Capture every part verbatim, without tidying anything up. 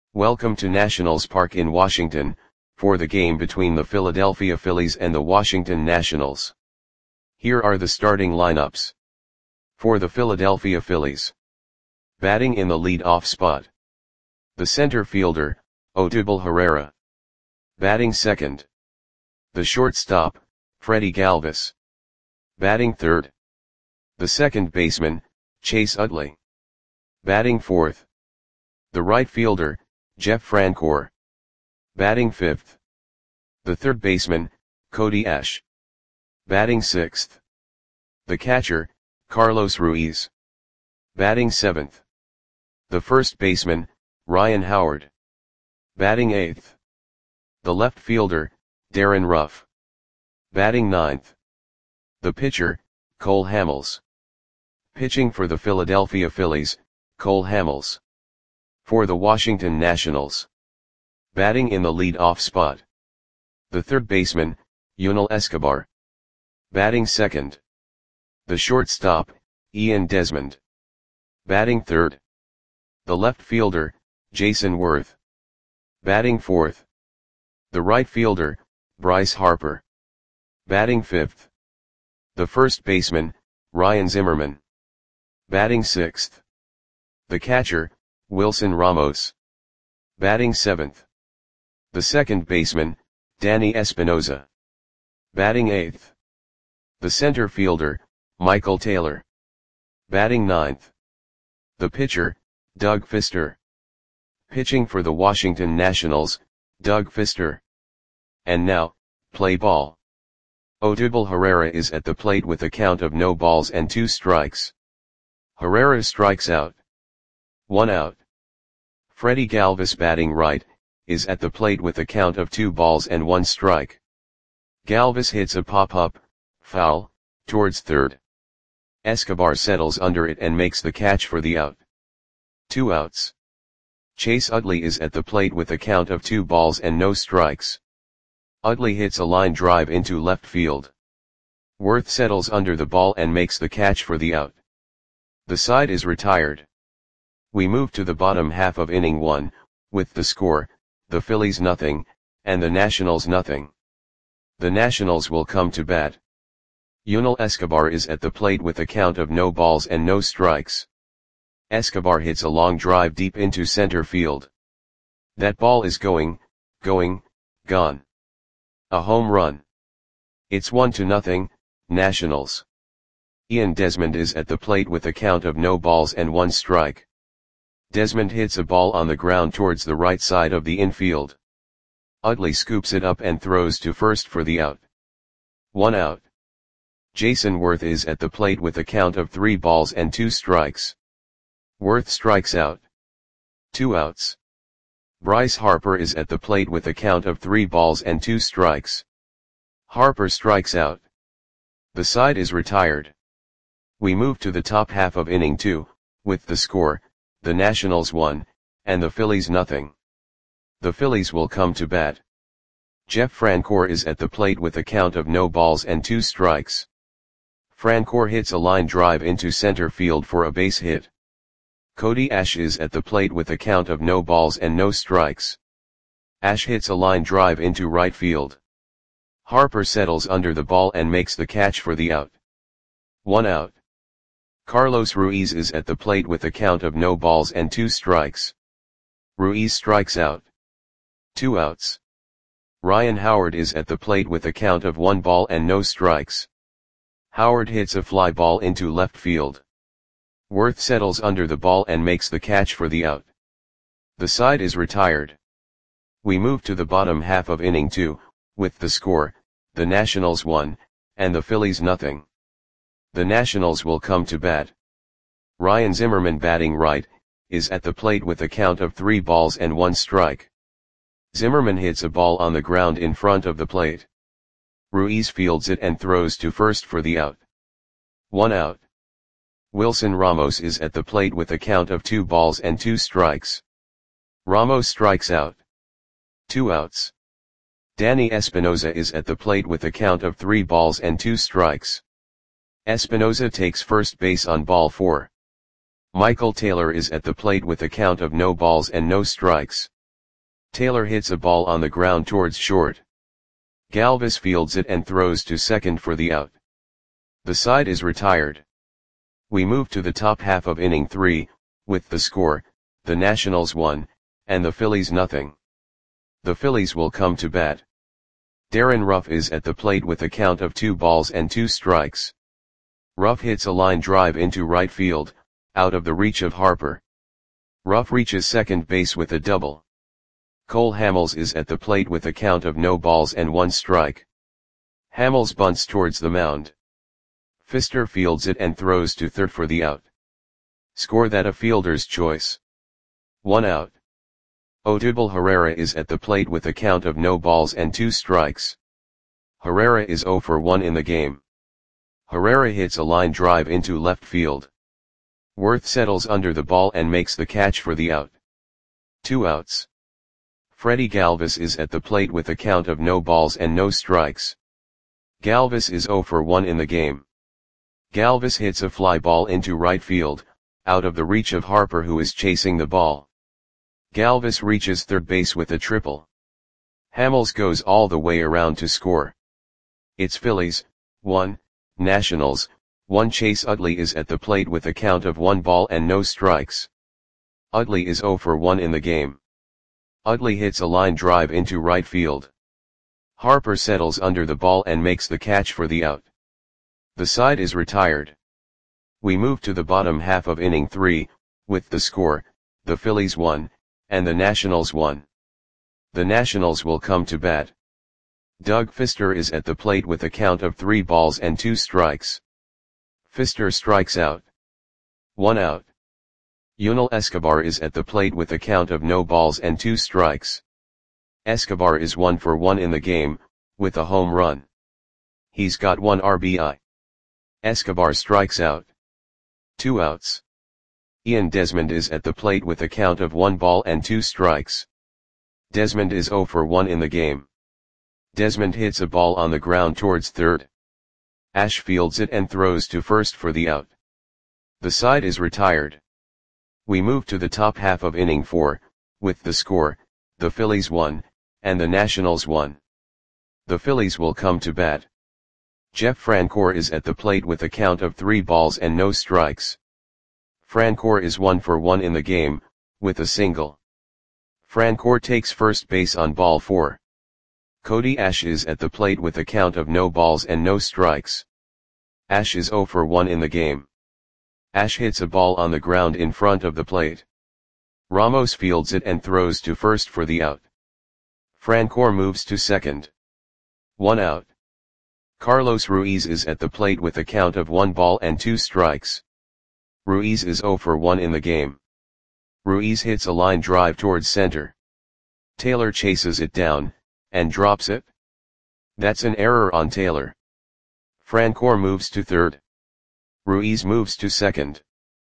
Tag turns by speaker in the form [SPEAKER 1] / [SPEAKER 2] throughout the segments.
[SPEAKER 1] Welcome to Nationals Park in Washington, for the game between the Philadelphia Phillies and the Washington Nationals. Here are the starting lineups. For the Philadelphia Phillies. Batting in the lead-off spot. The center fielder, Odubel Herrera. Batting second. The shortstop, Freddie Galvis. Batting third. The second baseman, Chase Utley. Batting fourth. The right fielder, Jeff Francoeur. Batting fifth. The third baseman, Cody Ashe. Batting sixth. The catcher, Carlos Ruiz. Batting seventh. The first baseman, Ryan Howard. Batting eighth. The left fielder, Darin Ruf. Batting ninth. The pitcher, Cole Hamels. Pitching for the Philadelphia Phillies, Cole Hamels. For the Washington Nationals. Batting in the lead-off spot. The third baseman, Yunel Escobar. Batting second. The shortstop, Ian Desmond. Batting third. The left fielder, Jason Worth. Batting fourth. The right fielder, Bryce Harper. Batting fifth. The first baseman, Ryan Zimmerman. Batting sixth. The catcher, Wilson Ramos. Batting seventh. The second baseman, Danny Espinosa. Batting eighth. The center fielder, Michael Taylor. Batting ninth. The pitcher, Doug Fister. Pitching for the Washington Nationals, Doug Fister. And now, play ball. Odubel Herrera is at the plate with a count of no balls and two strikes. Herrera strikes out. One out. Freddie Galvis batting right, is at the plate with a count of two balls and one strike. Galvis hits a pop-up, foul, towards third. Escobar settles under it and makes the catch for the out. Two outs. Chase Utley is at the plate with a count of two balls and no strikes. Utley hits a line drive into left field. Worth settles under the ball and makes the catch for the out. The side is retired. We move to the bottom half of inning one, with the score, the Phillies nothing, and the Nationals nothing. The Nationals will come to bat. Yunel Escobar is at the plate with a count of no balls and no strikes. Escobar hits a long drive deep into center field. That ball is going, going, gone. A home run. It's one to nothing, Nationals. Ian Desmond is at the plate with a count of no balls and one strike. Desmond hits a ball on the ground towards the right side of the infield. Utley scoops it up and throws to first for the out. One out. Jason Worth is at the plate with a count of three balls and two strikes. Worth strikes out. Two outs. Bryce Harper is at the plate with a count of three balls and two strikes. Harper strikes out. The side is retired. We move to the top half of inning two, with the score, the Nationals one, and the Phillies nothing. The Phillies will come to bat. Jeff Francoeur is at the plate with a count of no balls and two strikes. Francoeur hits a line drive into center field for a base hit. Cody Ashe is at the plate with a count of no balls and no strikes. Ashe hits a line drive into right field. Harper settles under the ball and makes the catch for the out. One out. Carlos Ruiz is at the plate with a count of no balls and two strikes. Ruiz strikes out. Two outs. Ryan Howard is at the plate with a count of one ball and no strikes. Howard hits a fly ball into left field. Worth settles under the ball and makes the catch for the out. The side is retired. We move to the bottom half of inning two, with the score, the Nationals one, and the Phillies nothing. The Nationals will come to bat. Ryan Zimmerman batting right, is at the plate with a count of three balls and one strike. Zimmerman hits a ball on the ground in front of the plate. Ruiz fields it and throws to first for the out. One out. Wilson Ramos is at the plate with a count of two balls and two strikes. Ramos strikes out. Two outs. Danny Espinosa is at the plate with a count of three balls and two strikes. Espinosa takes first base on ball four. Michael Taylor is at the plate with a count of no balls and no strikes. Taylor hits a ball on the ground towards short. Galvis fields it and throws to second for the out. The side is retired. We move to the top half of inning three, with the score, the Nationals one, and the Phillies nothing. The Phillies will come to bat. Darren Ruff is at the plate with a count of two balls and two strikes. Ruff hits a line drive into right field, out of the reach of Harper. Ruff reaches second base with a double. Cole Hamels is at the plate with a count of no balls and one strike. Hamels bunts towards the mound. Pfister fields it and throws to third for the out. Score that a fielder's choice. One out. Odubel Herrera is at the plate with a count of no balls and two strikes. Herrera is zero for one in the game. Herrera hits a line drive into left field. Worth settles under the ball and makes the catch for the out. Two outs. Freddie Galvis is at the plate with a count of no balls and no strikes. Galvis is zero for one in the game. Galvis hits a fly ball into right field, out of the reach of Harper who is chasing the ball. Galvis reaches third base with a triple. Hamels goes all the way around to score. It's Phillies, one, Nationals, one. Chase Utley is at the plate with a count of one ball and no strikes. Utley is zero for one in the game. Utley hits a line drive into right field. Harper settles under the ball and makes the catch for the out. The side is retired. We move to the bottom half of inning three, with the score, the Phillies one, and the Nationals one. The Nationals will come to bat. Doug Fister is at the plate with a count of three balls and two strikes. Fister strikes out. One out. Yunel Escobar is at the plate with a count of no balls and two strikes. Escobar is one for one in the game, with a home run. He's got one R B I. Escobar strikes out. Two outs. Ian Desmond is at the plate with a count of one ball and two strikes. Desmond is zero for one in the game. Desmond hits a ball on the ground towards third. Ash fields it and throws to first for the out. The side is retired. We move to the top half of inning four, with the score, the Phillies one, and the Nationals one. The Phillies will come to bat. Jeff Francoeur is at the plate with a count of three balls and no strikes. Francoeur is one for one in the game, with a single. Francoeur takes first base on ball four. Cody Ash is at the plate with a count of no balls and no strikes. Ash is zero for one in the game. Ash hits a ball on the ground in front of the plate. Ramos fields it and throws to first for the out. Francoeur moves to second. One out. Carlos Ruiz is at the plate with a count of one ball and two strikes. Ruiz is zero for one in the game. Ruiz hits a line drive towards center. Taylor chases it down, and drops it. That's an error on Taylor. Francoeur moves to third. Ruiz moves to second.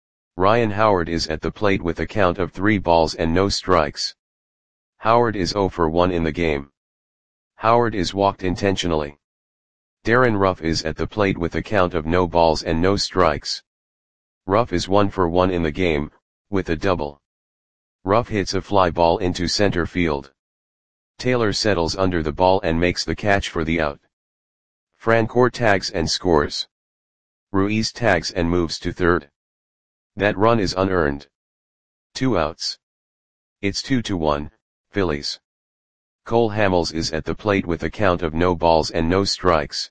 [SPEAKER 1] Ryan Howard is at the plate with a count of three balls and no strikes. Howard is zero for one in the game. Howard is walked intentionally. Darren Ruff is at the plate with a count of no balls and no strikes. Ruff is one for one in the game, with a double. Ruff hits a fly ball into center field. Taylor settles under the ball and makes the catch for the out. Francoeur tags and scores. Ruiz tags and moves to third. That run is unearned. Two outs. It's two to one, Phillies. Cole Hamels is at the plate with a count of no balls and no strikes.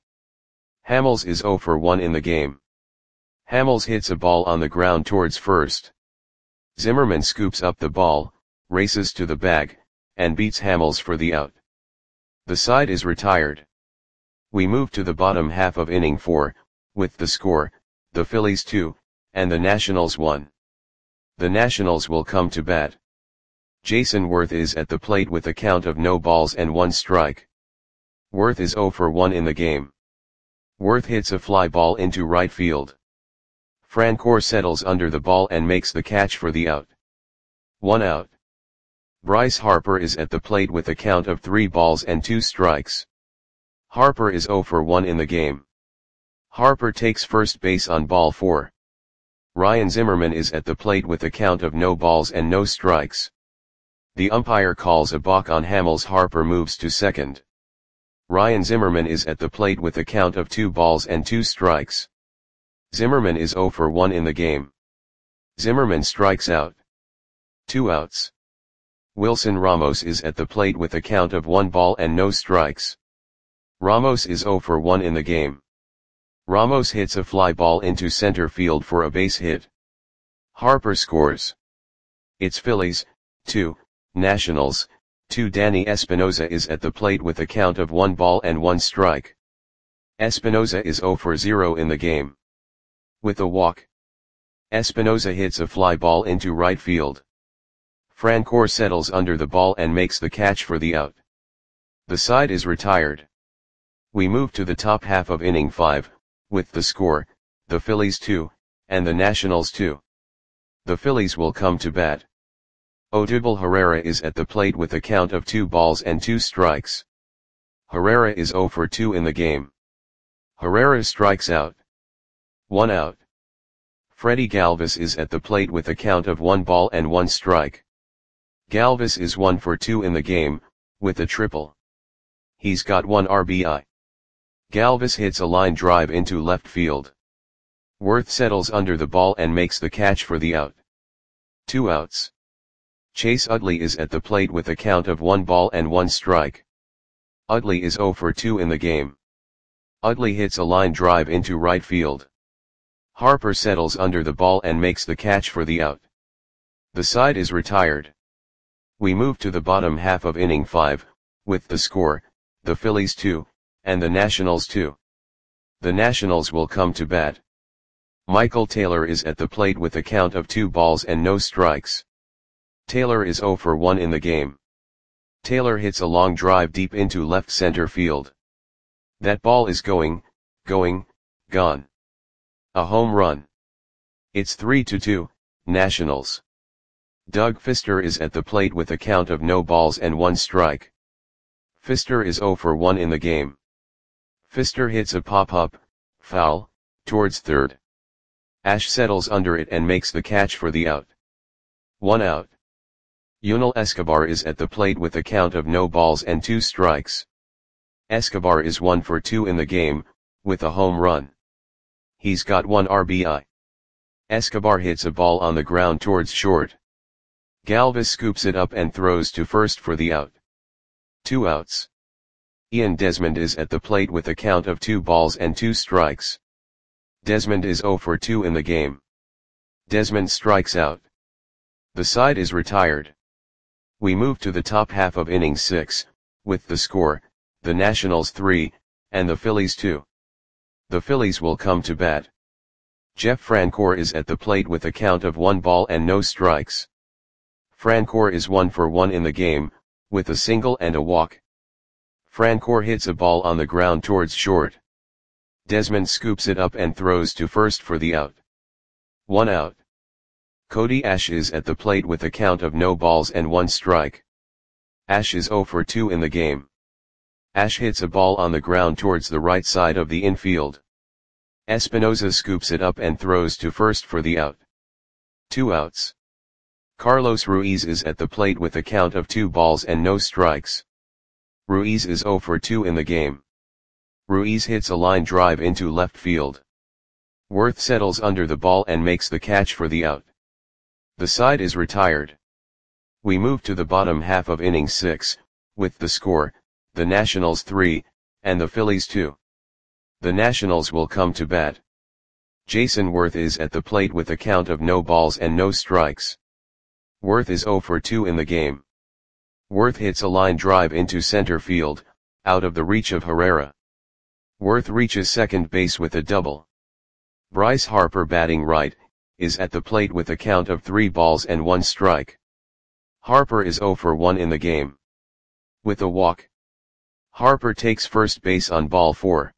[SPEAKER 1] Hamels is zero for one in the game. Hamels hits a ball on the ground towards first. Zimmerman scoops up the ball, races to the bag, and beats Hamels for the out. The side is retired. We move to the bottom half of inning four, with the score, the Phillies two, and the Nationals one. The Nationals will come to bat. Jason Worth is at the plate with a count of no balls and one strike. Worth is zero for one in the game. Worth hits a fly ball into right field. Francoeur settles under the ball and makes the catch for the out. One out. Bryce Harper is at the plate with a count of three balls and two strikes. Harper is zero for one in the game. Harper takes first base on ball four. Ryan Zimmerman is at the plate with a count of no balls and no strikes. The umpire calls a balk on Hamels. Harper moves to second. Ryan Zimmerman is at the plate with a count of two balls and two strikes. Zimmerman is zero for one in the game. Zimmerman strikes out. Two outs. Wilson Ramos is at the plate with a count of one ball and no strikes. Ramos is zero for one in the game. Ramos hits a fly ball into center field for a base hit. Harper scores. It's Phillies, two, Nationals, two. Danny Espinosa is at the plate with a count of one ball and one strike. Espinosa is zero for zero in the game. With a walk, Espinosa hits a fly ball into right field. Francoeur settles under the ball and makes the catch for the out. The side is retired. We move to the top half of inning five, with the score, the Phillies two, and the Nationals two. The Phillies will come to bat. Odubel Herrera is at the plate with a count of two balls and two strikes. Herrera is zero for two in the game. Herrera strikes out. One out. Freddie Galvis is at the plate with a count of one ball and one strike. Galvis is one for two in the game, with a triple. He's got one R B I. Galvis hits a line drive into left field. Worth settles under the ball and makes the catch for the out. Two outs. Chase Utley is at the plate with a count of one ball and one strike. Utley is zero for two in the game. Utley hits a line drive into right field. Harper settles under the ball and makes the catch for the out. The side is retired. We move to the bottom half of inning five, with the score, the Phillies two, and the Nationals two. The Nationals will come to bat. Michael Taylor is at the plate with a count of two balls and no strikes. Taylor is zero for one in the game. Taylor hits a long drive deep into left center field. That ball is going, going, gone. A home run. It's three to two, Nationals. Doug Fister is at the plate with a count of no balls and one strike. Fister is zero for one in the game. Fister hits a pop-up, foul, towards third. Ash settles under it and makes the catch for the out. One out. Yunel Escobar is at the plate with a count of no balls and two strikes. Escobar is one for two in the game, with a home run. He's got one R B I. Escobar hits a ball on the ground towards short. Galvis scoops it up and throws to first for the out. Two outs. Ian Desmond is at the plate with a count of two balls and two strikes. Desmond is zero for two in the game. Desmond strikes out. The side is retired. We move to the top half of inning six, with the score, the Nationals three, and the Phillies two. The Phillies will come to bat. Jeff Francoeur is at the plate with a count of one ball and no strikes. Francoeur is one for one in the game, with a single and a walk. Francoeur hits a ball on the ground towards short. Desmond scoops it up and throws to first for the out. One out. Cody Ash is at the plate with a count of no balls and one strike. Ash is zero for two in the game. Ash hits a ball on the ground towards the right side of the infield. Espinosa scoops it up and throws to first for the out. Two outs. Carlos Ruiz is at the plate with a count of two balls and no strikes. Ruiz is zero for two in the game. Ruiz hits a line drive into left field. Worth settles under the ball and makes the catch for the out. The side is retired. We move to the bottom half of inning six, with the score, the Nationals three, and the Phillies two. The Nationals will come to bat. Jason Worth is at the plate with a count of no balls and no strikes. Worth is zero for two in the game. Worth hits a line drive into center field, out of the reach of Herrera. Worth reaches second base with a double. Bryce Harper, batting right, is at the plate with a count of three balls and one strike. Harper is zero for one in the game. With a walk, Harper takes first base on ball four.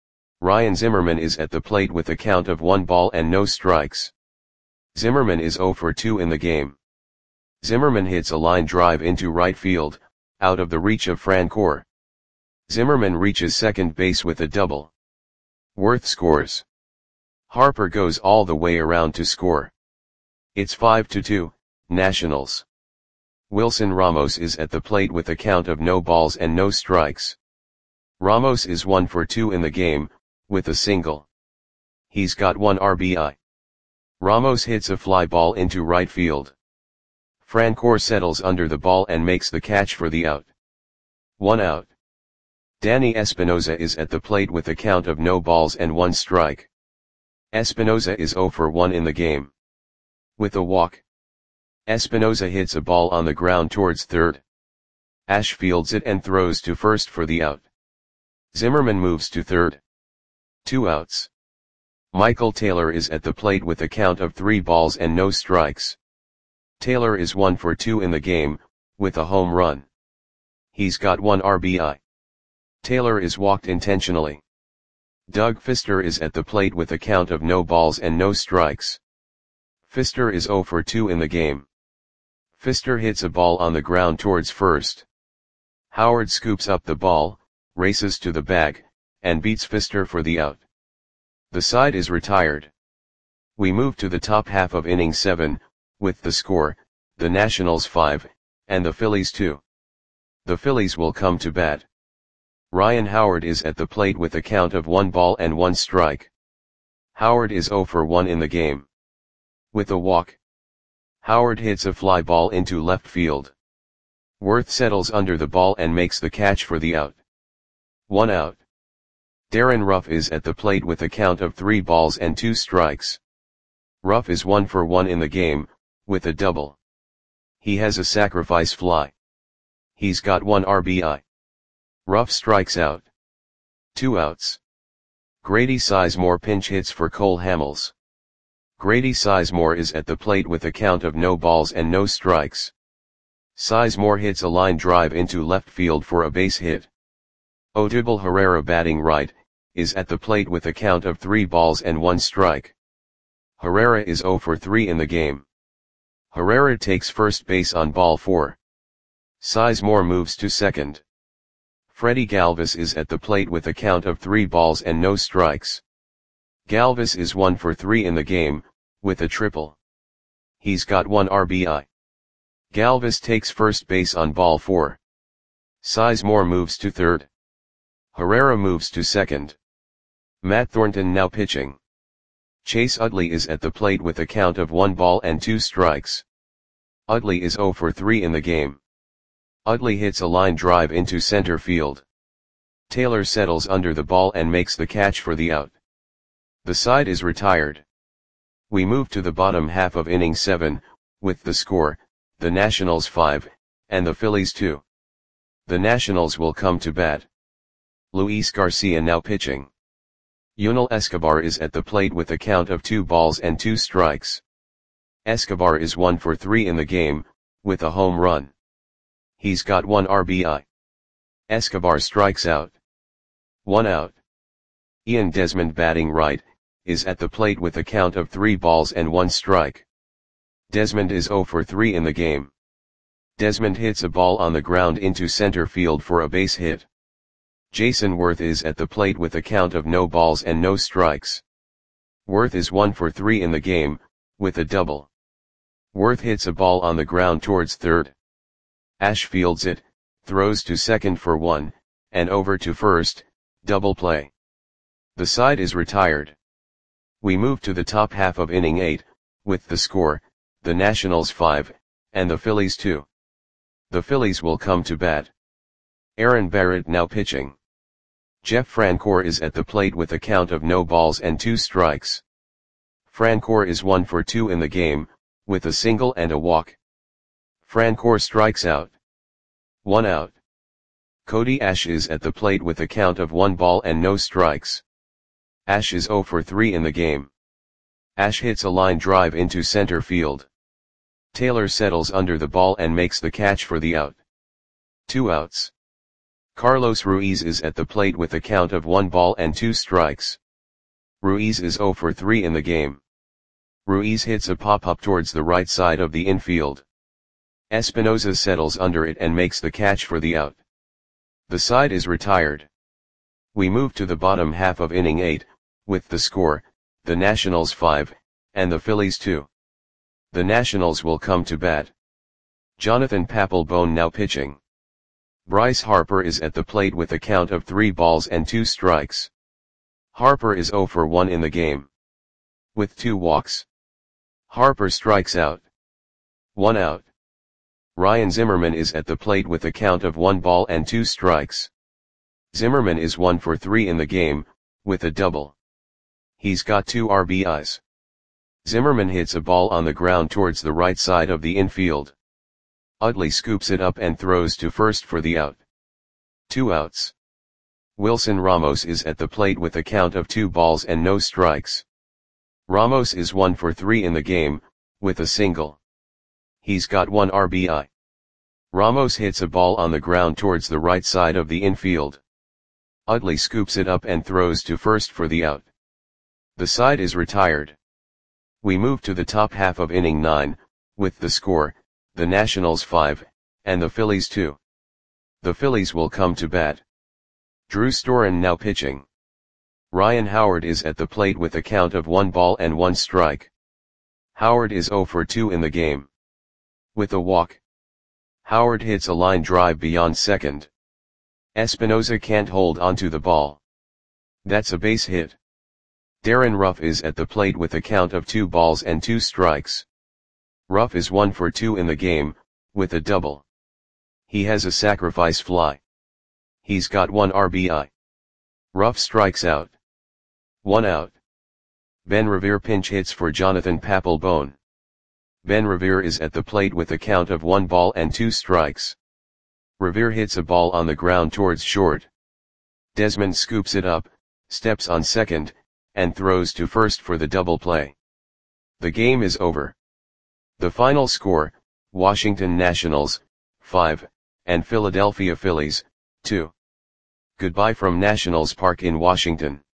[SPEAKER 1] Ryan Zimmerman is at the plate with a count of one ball and no strikes. Zimmerman is zero for two in the game. Zimmerman hits a line drive into right field, out of the reach of Francoeur. Zimmerman reaches second base with a double. Worth scores. Harper goes all the way around to score. It's five to two, Nationals. Wilson Ramos is at the plate with a count of no balls and no strikes. Ramos is one for two in the game, with a single. He's got one R B I. Ramos hits a fly ball into right field. Francoeur settles under the ball and makes the catch for the out. One out. Danny Espinosa is at the plate with a count of no balls and one strike. Espinosa is zero for one in the game. With a walk. Espinosa hits a ball on the ground towards third. Ash fields it and throws to first for the out. Zimmerman moves to third. Two outs. Michael Taylor is at the plate with a count of three balls and no strikes. Taylor is one for two in the game, with a home run. He's got one R B I. Taylor is walked intentionally. Doug Fister is at the plate with a count of no balls and no strikes. Fister is zero for two in the game. Fister hits a ball on the ground towards first. Howard scoops up the ball, races to the bag, and beats Fister for the out. The side is retired. We move to the top half of inning seven, with the score, the Nationals five, and the Phillies two. The Phillies will come to bat. Ryan Howard is at the plate with a count of one ball and one strike. Howard is zero for one in the game. With a walk. Howard hits a fly ball into left field. Worth settles under the ball and makes the catch for the out. One out. Darren Ruff is at the plate with a count of three balls and two strikes. Ruff is one for one in the game, with a double. He has a sacrifice fly. He's got one R B I. Ruff strikes out. Two outs. Grady Sizemore pinch hits for Cole Hamels. Grady Sizemore is at the plate with a count of no balls and no strikes. Sizemore hits a line drive into left field for a base hit. Odubel Herrera, batting right, is at the plate with a count of three balls and one strike. Herrera is zero for three in the game. Herrera takes first base on ball four. Sizemore moves to second. Freddie Galvis is at the plate with a count of three balls and no strikes. Galvis is one for three in the game, with a triple. He's got one R B I. Galvis takes first base on ball four. Sizemore moves to third. Herrera moves to second. Matt Thornton now pitching. Chase Utley is at the plate with a count of one ball and two strikes. Utley is zero for three in the game. Utley hits a line drive into center field. Taylor settles under the ball and makes the catch for the out. The side is retired. We move to the bottom half of inning seven, with the score, the Nationals five, and the Phillies two. The Nationals will come to bat. Luis Garcia now pitching. Yunel Escobar is at the plate with a count of two balls and two strikes. Escobar is one for three in the game, with a home run. He's got one R B I. Escobar strikes out. One out. Ian Desmond, batting right, is at the plate with a count of three balls and one strike. Desmond is zero for three in the game. Desmond hits a ball on the ground into center field for a base hit. Jason Worth is at the plate with a count of no balls and no strikes. Worth is one for three in the game, with a double. Worth hits a ball on the ground towards third. Ash fields it, throws to second for one, and over to first, double play. The side is retired. We move to the top half of inning eight, with the score, the Nationals five, and the Phillies two. The Phillies will come to bat. Aaron Barrett now pitching. Jeff Francoeur is at the plate with a count of no balls and two strikes. Francoeur is one for two in the game, with a single and a walk. Francoeur strikes out. One out. Cody Ash is at the plate with a count of one ball and no strikes. Ash is zero for three in the game. Ash hits a line drive into center field. Taylor settles under the ball and makes the catch for the out. Two outs. Carlos Ruiz is at the plate with a count of one ball and two strikes. Ruiz is zero for three in the game. Ruiz hits a pop-up towards the right side of the infield. Espinosa settles under it and makes the catch for the out. The side is retired. We move to the bottom half of inning eight, with the score, the Nationals five, and the Phillies two. The Nationals will come to bat. Jonathan Papelbon now pitching. Bryce Harper is at the plate with a count of three balls and two strikes. Harper is zero for one in the game. With two walks. Harper strikes out. One out. Ryan Zimmerman is at the plate with a count of one ball and two strikes. Zimmerman is one for three in the game, with a double. He's got two R B Is. Zimmerman hits a ball on the ground towards the right side of the infield. Utley scoops it up and throws to first for the out. Two outs. Wilson Ramos is at the plate with a count of two balls and no strikes. Ramos is one for three in the game, with a single. He's got one R B I. Ramos hits a ball on the ground towards the right side of the infield. Utley scoops it up and throws to first for the out. The side is retired. We move to the top half of inning nine, with the score, the Nationals five, and the Phillies two. The Phillies will come to bat. Drew Storen now pitching. Ryan Howard is at the plate with a count of one ball and one strike. Howard is zero for two in the game. With a walk. Howard hits a line drive beyond second. Espinosa can't hold onto the ball. That's a base hit. Darren Ruff is at the plate with a count of two balls and two strikes. Ruff is one for two in the game, with a double. He has a sacrifice fly. He's got one R B I. Ruff strikes out. One out. Ben Revere pinch hits for Jonathan Papelbon. Ben Revere is at the plate with a count of one ball and two strikes. Revere hits a ball on the ground towards short. Desmond scoops it up, steps on second, and throws to first for the double play. The game is over. The final score, Washington Nationals, five, and Philadelphia Phillies, two. Goodbye from Nationals Park in Washington.